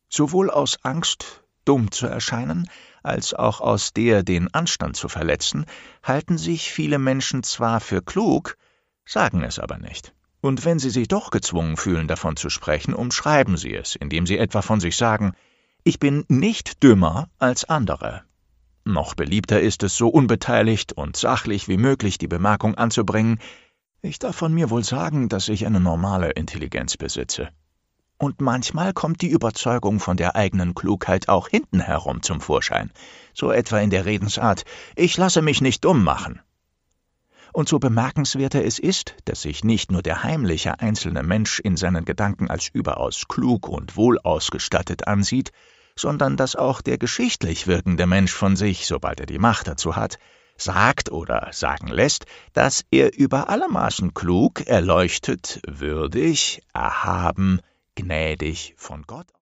Sowohl aus Angst, dumm zu erscheinen, als auch aus der, den Anstand zu verletzen, halten sich viele Menschen zwar für klug, sagen es aber nicht. Und wenn sie sich doch gezwungen fühlen, davon zu sprechen, umschreiben sie es, indem sie etwa von sich sagen: »Ich bin nicht dümmer als andere.« Noch beliebter ist es, so unbeteiligt und sachlich wie möglich die Bemerkung anzubringen: »Ich darf von mir wohl sagen, dass ich eine normale Intelligenz besitze.« Und manchmal kommt die Überzeugung von der eigenen Klugheit auch hinten herum zum Vorschein, so etwa in der Redensart: »Ich lasse mich nicht dumm machen.« Und so bemerkenswerter es ist, dass sich nicht nur der heimliche einzelne Mensch in seinen Gedanken als überaus klug und wohlausgestattet ansieht, sondern dass auch der geschichtlich wirkende Mensch von sich, sobald er die Macht dazu hat, sagt oder sagen lässt, dass er über alle Maßen klug, erleuchtet, würdig, erhaben, gnädig von Gott